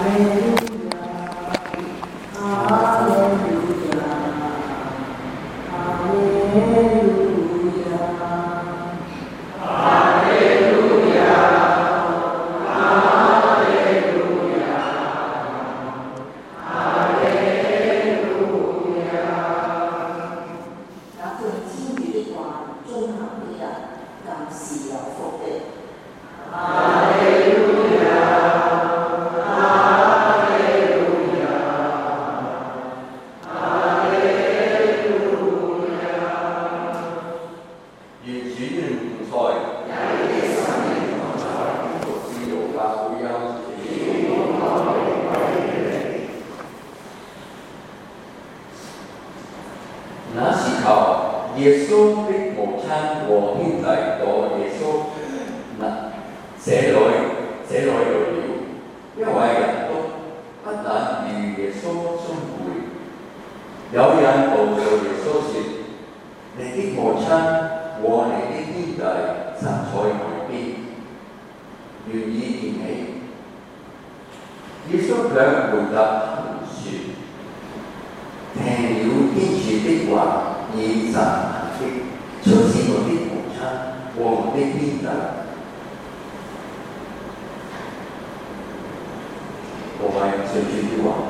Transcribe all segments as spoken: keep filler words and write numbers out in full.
耶穌的母親和兄弟到耶穌這裏這裏來了，因為人都不能與耶穌相會。有人告訴耶穌說：你的母親和你的兄弟實在外邊，願意見你。耶穌卻回答他們說：聽了天主的話，以實行的，就是我的母親和我的兄弟。我係上主的話。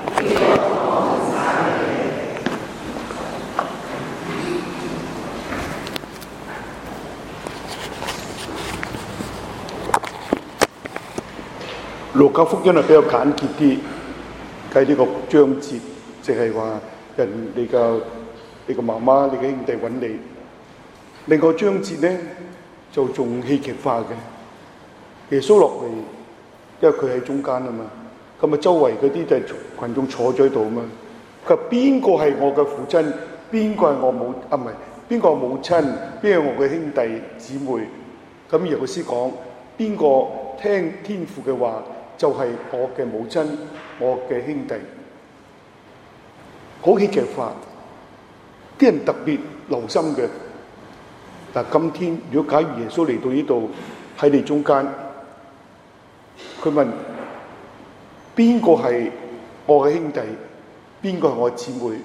路加福音係比較簡潔啲，計呢個章節，就係話人你嘅你個媽媽、你嘅兄弟揾你。另外章節咧就仲戲劇化嘅，耶穌落嚟，因為佢喺中間啊嘛，咁啊周圍嗰啲就係羣眾坐咗喺度啊嘛。佢話邊個係我嘅父親？邊個係我母啊？唔係邊個係母親？邊個係我嘅兄弟姊妹？咁耶穌講邊個聽天父嘅話？就係我嘅母親，我嘅兄弟，好戲劇化，啲人特別留心嘅。但今天如果假如耶穌嚟到呢度喺你中間，佢問邊個係我嘅兄弟，邊個係我嘅姊妹，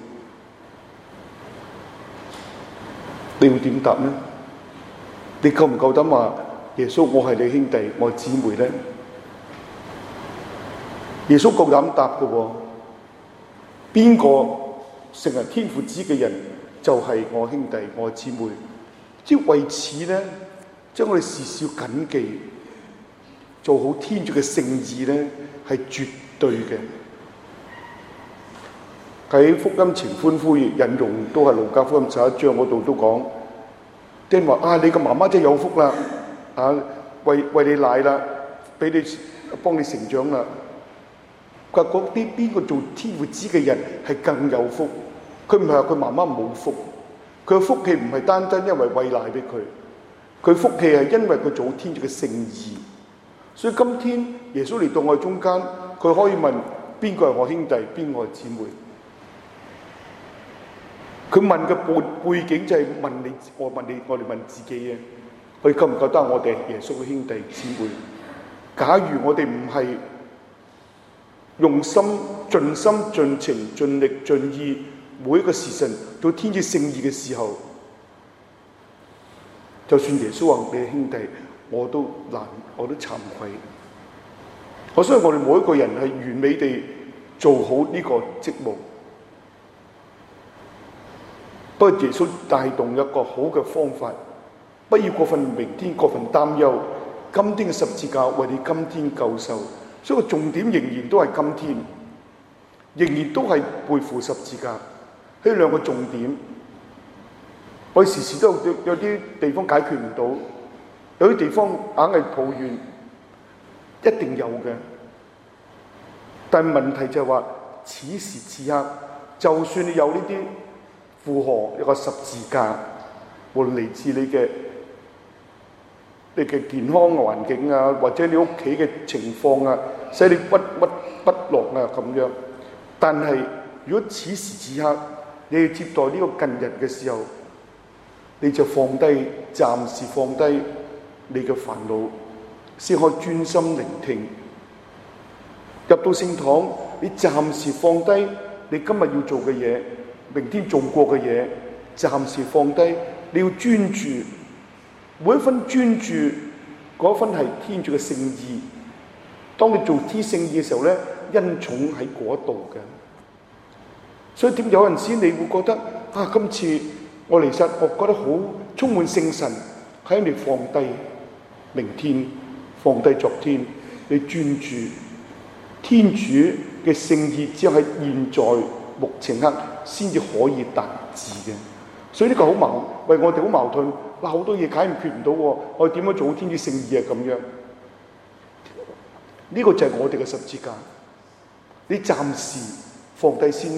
你會點答呢？你夠唔夠膽話耶穌我係你兄弟，我係姊妹呢？耶穌夠膽答嘅喎，邊個成為天父子嘅人就係我兄弟我姊妹，即係為此咧，將我哋時時謹記，做好天主嘅聖意咧，係絕對嘅。喺福音情歡呼引用都係路加福音十一章嗰度都講，啲人話啊，你個媽媽真係有福啦，啊，餵餵你奶啦，俾你幫你成長啦。佢話嗰啲邊個做天父子嘅人係更有福，佢唔係話佢媽媽冇福，佢嘅福氣唔係單單因為餵奶俾佢，佢福氣係因為佢做天主嘅聖意。所以今天耶穌嚟到我哋中間，佢可以問邊個係我兄弟，邊個係姊妹。佢問嘅背背景就係問你，我問你，我哋問自己嘅，我哋覺唔覺得我哋係耶穌嘅兄弟姊妹？假如我哋唔係用心、盡心、盡情、盡力、盡意，每一個時辰做天主聖意嘅時候，就算耶穌話你係兄弟，我都難，我都慚愧。我相信我哋每一個人係完美地做好呢個職務。不過耶穌帶動一個好嘅方法，不要過分明天過分擔憂，今天嘅十字架為你今天救受。所以個重點仍然都係今天，仍然都係背負十字架。呢兩個重點，我哋時時都有有啲地方解決唔到，有啲地方硬係抱怨，一定有嘅。但係問題就係話，此時此刻，就算你有呢啲負荷，有個十字架，無論嚟自你嘅你嘅健康環境啊，或者你屋企嘅情況啊，使你鬱鬱不樂啊咁樣。但係如果此時此刻你要接待呢個近日嘅時候，你就放低，暫時放低你嘅煩惱，先可以專心聆聽。 入到聖堂，你暫時放低你今日要做嘅嘢，明天做過嘅嘢，暫時放低，你要專注，每一分專注，嗰一分係天主嘅聖意。當你做天聖意嘅時候咧，恩寵喺嗰度嘅。所以點有陣時你會覺得啊，今次我嚟實，我覺得好充滿聖神，喺你放低明天，放低昨天，你專注天主嘅聖意，只有喺現在目前刻先至可以達至嘅。所以呢個好矛，為我哋好矛盾。嗱，好多嘢解決唔到喎，我哋點樣做好天主聖意啊？咁樣呢個就係我哋嘅十字架。你暫時放低先啦，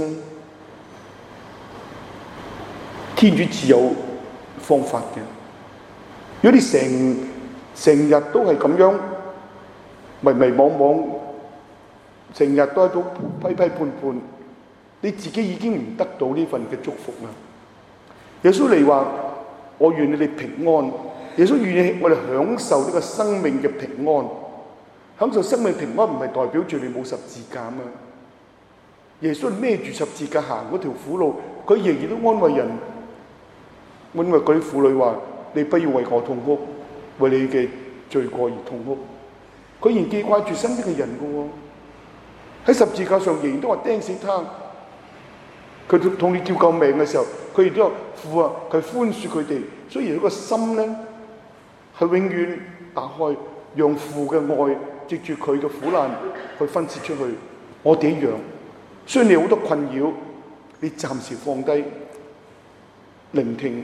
天主自有方法嘅。如果你成成日都係咁樣迷迷惘惘，成日都喺度批批判判，你自己已經唔得到呢份嘅祝福啦。耶穌嚟話：我願你哋平安。耶穌願意我哋享受呢個生命嘅平安。享受生命平安唔係代表住你冇十字架嘛。耶穌孭住十字架行嗰條苦路，佢仍然都安慰人，安慰嗰啲婦女話：你不要為我痛哭，為你嘅罪過而痛哭。佢仍然記掛住身邊嘅人嘅喎，喺十字架上仍然都話釘死他。佢同你叫救命嘅時候，佢亦都話父啊，佢寬恕佢哋。所以佢個心咧係永遠打開，讓父嘅愛藉住佢嘅苦難去分泄出去。我哋一樣，雖然你好多困擾，你暫時放低聆聽，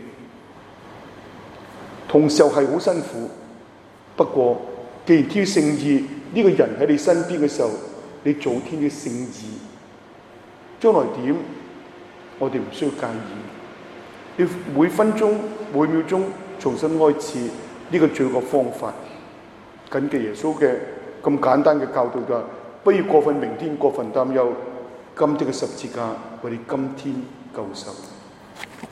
同時候係好辛苦。不過既然天主聖意呢個人喺你身邊嘅時候，你做天主聖意，將來點我哋唔需要介意。你每分鐘每秒鐘重新開始，呢個最好嘅方法。謹記耶穌嘅咁簡單嘅教導㗎，不要過分明天過分擔憂，今天嘅十字架為你今天救受。